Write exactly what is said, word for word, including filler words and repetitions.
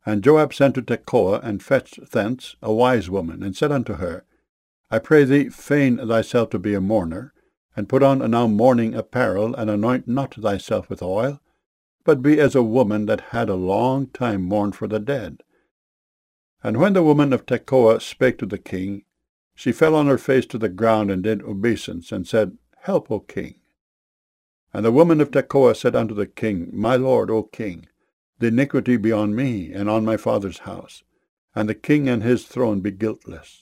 And Joab sent to Tekoa, and fetched thence a wise woman, and said unto her, I pray thee, feign thyself to be a mourner, and put on now mourning apparel, and anoint not thyself with oil, but be as a woman that had a long time mourned for the dead. And when the woman of Tekoa spake to the king, she fell on her face to the ground, and did obeisance, and said, Help, O king. And the woman of Tekoa said unto the king, My lord, O king, the iniquity be on me, and on my father's house, and the king and his throne be guiltless.